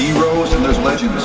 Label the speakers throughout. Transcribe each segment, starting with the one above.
Speaker 1: heroes and there's legends.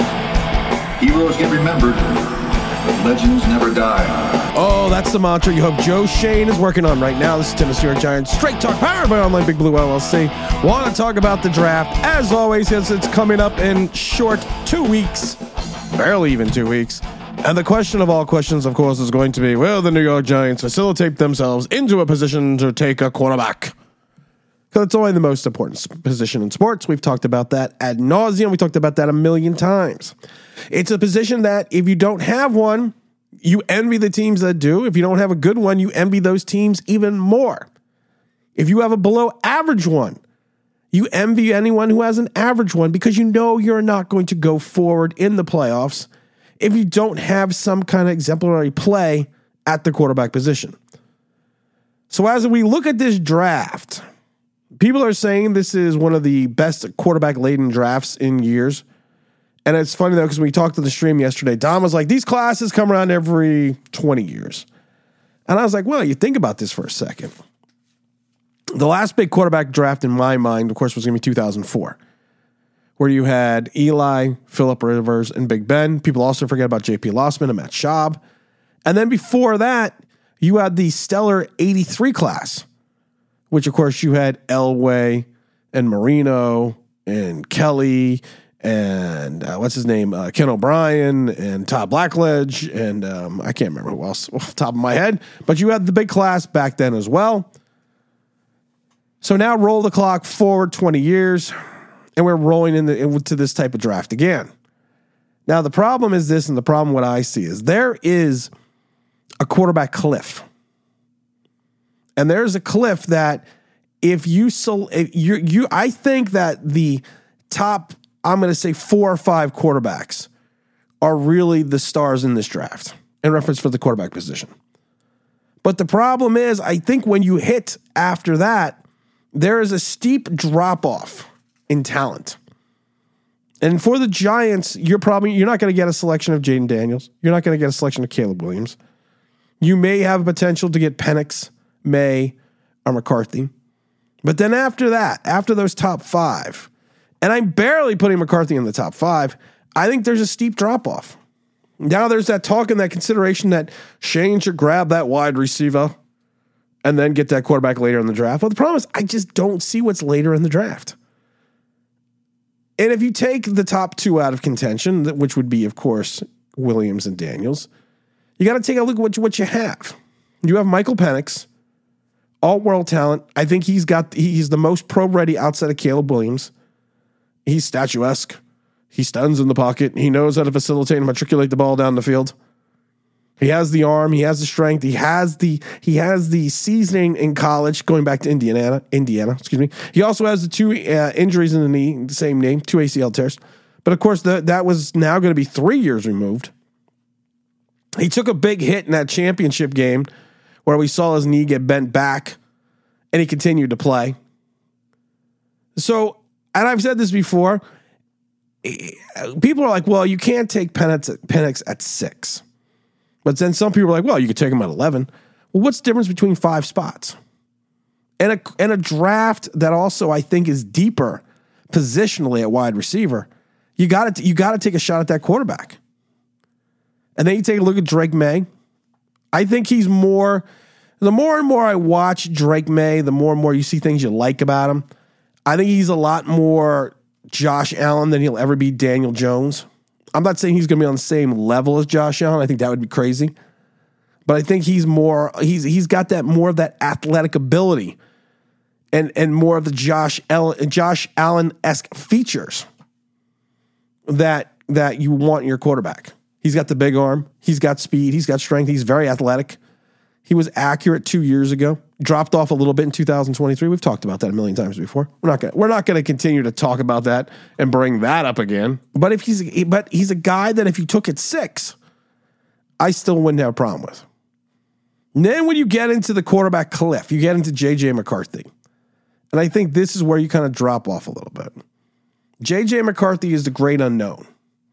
Speaker 1: Heroes get remembered, but legends never die.
Speaker 2: Oh, that's the mantra you hope Joe Shane is working on right now. This is Tim's New York Giants Straight Talk, powered by Online Big Blue LLC. Want to talk about the draft, as always, since it's coming up in short 2 weeks, barely even 2 weeks. And the question of all questions, of course, is going to be, will the New York Giants facilitate themselves into a position to take a quarterback? Because it's only the most important position in sports. We've talked about that ad nauseum. We talked about that a million times. It's a position that if you don't have one, you envy the teams that do. If you don't have a good one, you envy those teams even more. If you have a below average one, you envy anyone who has an average one because you know you're not going to go forward in the playoffs if you don't have some kind of exemplary play at the quarterback position. So as we look at this draft, people are saying this is one of the best quarterback-laden drafts in years. And it's funny, though, because when we talked to the stream yesterday, Dom was like, these classes come around every 20 years. And I was like, well, you think about this for a second. The last big quarterback draft in my mind, of course, was going to be 2004, where you had Eli, Phillip Rivers, and Big Ben. People also forget about J.P. Lossman and Matt Schaub. And then before that, you had the stellar 83 class, which, of course, you had Elway and Marino and Kelly and what's his name? Ken O'Brien and Todd Blackledge. And I can't remember who else off the top of my head. But you had the big class back then as well. So now roll the clock forward 20 years. And we're rolling into this type of draft again. Now, the problem is this, and the problem what I see is there is a quarterback cliff. And there's a cliff that if you I think that the top, I'm going to say 4 or 5 quarterbacks are really the stars in this draft in reference for the quarterback position. But the problem is, I think when you hit after that, there is a steep drop-off in talent. And for the Giants, you're not going to get a selection of Jaden Daniels. You're not going to get a selection of Caleb Williams. You may have a potential to get Penix, May, or McCarthy. But then after that, after those top 5, and I'm barely putting McCarthy in the top 5, I think there's a steep drop-off. Now there's that talk and that consideration that Shane should grab that wide receiver and then get that quarterback later in the draft. Well, the problem is I just don't see what's later in the draft. And if you take the top 2 out of contention, which would be, of course, Williams and Daniels, you got to take a look at what you have. You have Michael Penix, all-world talent. I think he's the most pro-ready outside of Caleb Williams. He's statuesque. He stuns in the pocket. He knows how to facilitate and matriculate the ball down the field. He has the arm. He has the strength. He has the seasoning in college, going back to Indiana. He also has the 2 injuries in the knee, the same name, 2 ACL tears. But of course, that was now going to be 3 years removed. He took a big hit in that championship game where we saw his knee get bent back, and he continued to play. So, and I've said this before, people are like, well, you can't take Penix at 6. But then some people are like, well, you could take him at 11. Well, what's the difference between 5 spots? And a draft that also I think is deeper positionally at wide receiver, you got to take a shot at that quarterback. And then you take a look at Drake May. I think he's more, the more and more I watch Drake May, the more and more you see things you like about him. I think he's a lot more Josh Allen than he'll ever be Daniel Jones. I'm not saying he's going to be on the same level as Josh Allen. I think that would be crazy. But I think he's got that more of that athletic ability and more of the Josh Allen-esque features that you want in your quarterback. He's got the big arm. He's got speed. He's got strength. He's very athletic. He was accurate 2 years ago. Dropped off a little bit in 2023. We've talked about that a million times before. We're not going to continue to talk about that and bring that up again. But he's a guy that if you took at 6, I still wouldn't have a problem with. And then when you get into the quarterback cliff, you get into J.J. McCarthy. And I think this is where you kind of drop off a little bit. J.J. McCarthy is the great unknown.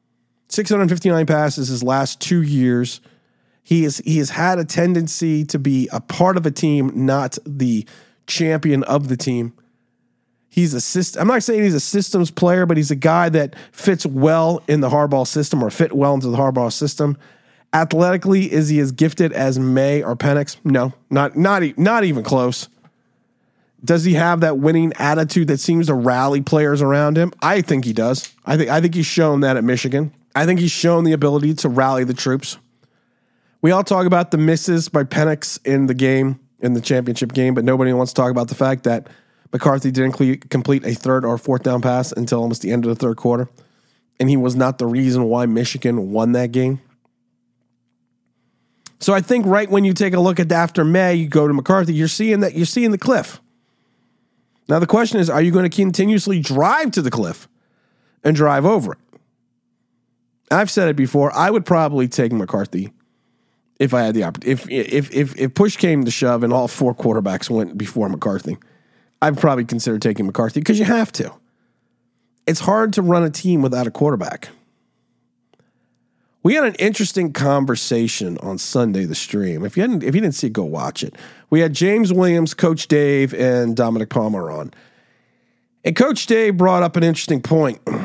Speaker 2: 659 passes his last 2 years. He has had a tendency to be a part of a team, not the champion of the team. I'm not saying he's a systems player, but he's a guy that fits well in the Harbaugh system or fit well into the Harbaugh system. Athletically, is he as gifted as May or Penix? No, not even close. Does he have that winning attitude that seems to rally players around him? I think he does. I think he's shown that at Michigan. I think he's shown the ability to rally the troops. We all talk about the misses by Penix in the championship game, but nobody wants to talk about the fact that McCarthy didn't complete a third or fourth down pass until almost the end of the third quarter, and he was not the reason why Michigan won that game. So I think right when you take a look at after May, you go to McCarthy, you're seeing the cliff. Now the question is, are you going to continuously drive to the cliff and drive over it? I've said it before. I would probably take McCarthy if I had the opportunity. If push came to shove and all four quarterbacks went before McCarthy, I'd probably consider taking McCarthy because you have to. It's hard to run a team without a quarterback. We had an interesting conversation on Sunday, the stream. If you didn't see it, go watch it. We had James Williams, Coach Dave, and Dominic Palmer on. And Coach Dave brought up an interesting point. And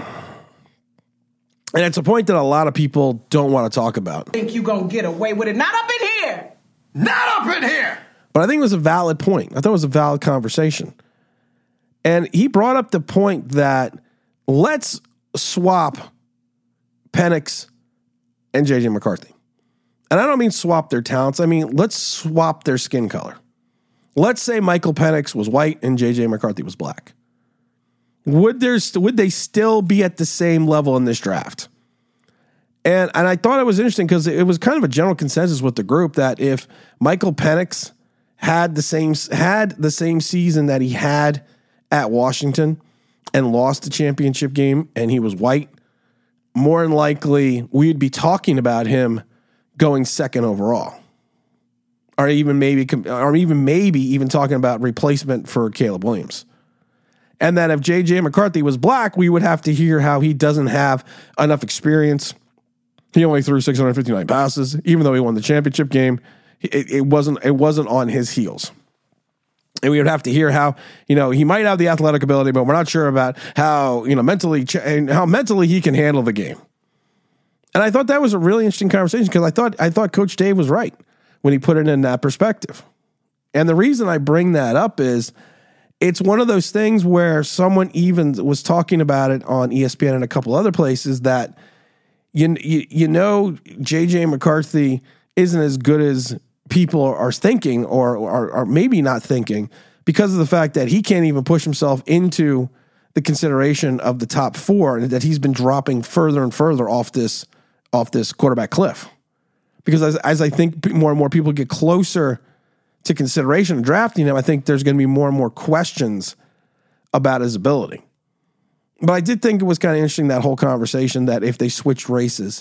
Speaker 2: it's a point that a lot of people don't want to talk about.
Speaker 3: I think you're going to get away with it. Not up in here.
Speaker 1: Not up in here!
Speaker 2: But I think it was a valid point. I thought it was a valid conversation. And he brought up the point that let's swap Penix and J.J. McCarthy. And I don't mean swap their talents. I mean, let's swap their skin color. Let's say Michael Penix was white and J.J. McCarthy was black. Would they still be at the same level in this draft? And I thought it was interesting because it was kind of a general consensus with the group that if Michael Penix had the same season that he had at Washington and lost the championship game and he was white, more than likely we'd be talking about him going second overall, or even maybe talking about replacement for Caleb Williams. And that if J.J. McCarthy was black, we would have to hear how he doesn't have enough experience. He only threw 659 passes, even though he won the championship game. It wasn't on his heels. And we would have to hear how, he might have the athletic ability, but we're not sure about how, mentally he can handle the game. And I thought that was a really interesting conversation because I thought Coach Dave was right when he put it in that perspective. And the reason I bring that up is it's one of those things where someone even was talking about it on ESPN and a couple other places that, J.J. McCarthy isn't as good as people are thinking or maybe not thinking because of the fact that he can't even push himself into the consideration of the top four and that he's been dropping further and further off this quarterback cliff. Because as I think more and more people get closer to consideration of drafting him, I think there's going to be more and more questions about his ability. But I did think it was kind of interesting, that whole conversation, that if they switched races,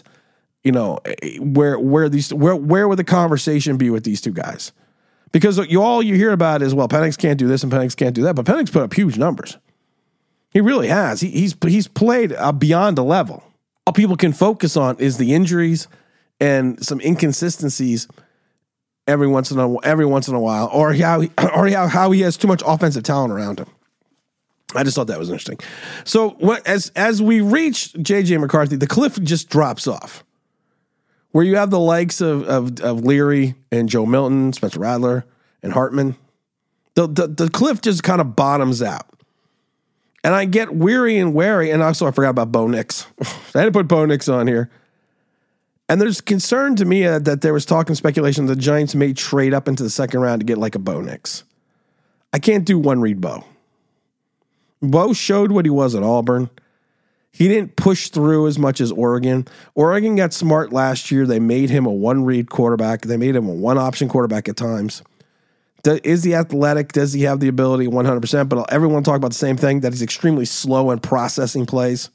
Speaker 2: where would the conversation be with these two guys? Because all you hear about is, well, Penix can't do this and Penix can't do that. But Penix put up huge numbers. He really has. He's played beyond a level. All people can focus on is the injuries and some inconsistencies every once in a while, or how he has too much offensive talent around him. I just thought that was interesting. So as we reach J.J. McCarthy, the cliff just drops off. Where you have the likes of Leary and Joe Milton, Spencer Rattler, and Hartman, the cliff just kind of bottoms out. And I get weary and wary, and also I forgot about Bo Nix. I had to put Bo Nix on here. And there's concern to me that there was talk and speculation the Giants may trade up into the second round to get like a Bo Nix. I can't do one-read Bo. Bo showed what he was at Auburn. He didn't push through as much as Oregon. Oregon got smart last year. They made him a one-read quarterback. They made him a one-option quarterback at times. Is he athletic? Does he have the ability? 100%. But everyone talk about the same thing, that he's extremely slow in processing plays.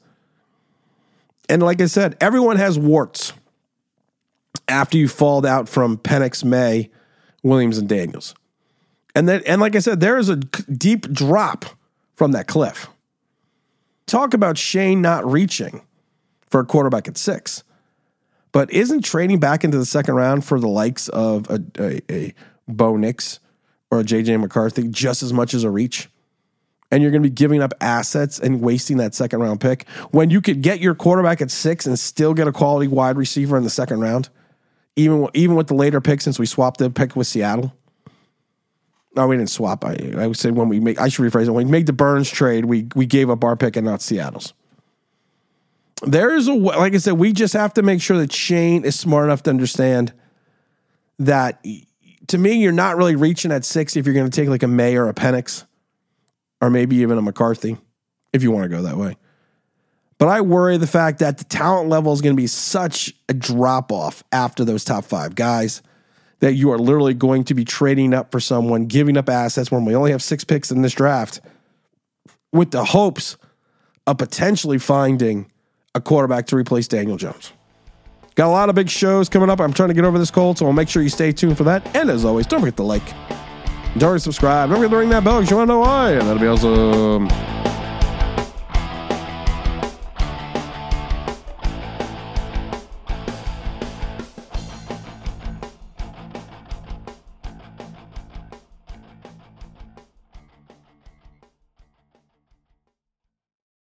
Speaker 2: And like I said, everyone has warts after you fall out from Penix, May, Williams, and Daniels. And like I said, there is a deep drop from that cliff. Talk about Shane not reaching for a quarterback at 6. But isn't trading back into the second round for the likes of a Bo Nix or a J.J. McCarthy just as much as a reach? and you're going to be giving up assets and wasting that second round pick when you could get your quarterback at 6 and still get a quality wide receiver in the second round, even with the later pick since we swapped the pick with Seattle. No, we didn't swap. I would say I should rephrase it. When we made the Burns trade, we gave up our pick and not Seattle's. Like I said, we just have to make sure that Shane is smart enough to understand that, to me, you're not really reaching at 6 if you're going to take like a May or a Penix or maybe even a McCarthy if you want to go that way. But I worry the fact that the talent level is going to be such a drop-off after those top 5 guys that you are literally going to be trading up for someone, giving up assets when we only have 6 picks in this draft with the hopes of potentially finding a quarterback to replace Daniel Jones. Got a lot of big shows coming up. I'm trying to get over this cold, so I'll make sure you stay tuned for that. And as always, don't forget to like. Don't forget to subscribe. Don't forget to ring that bell because you want to know why. And that'll be awesome.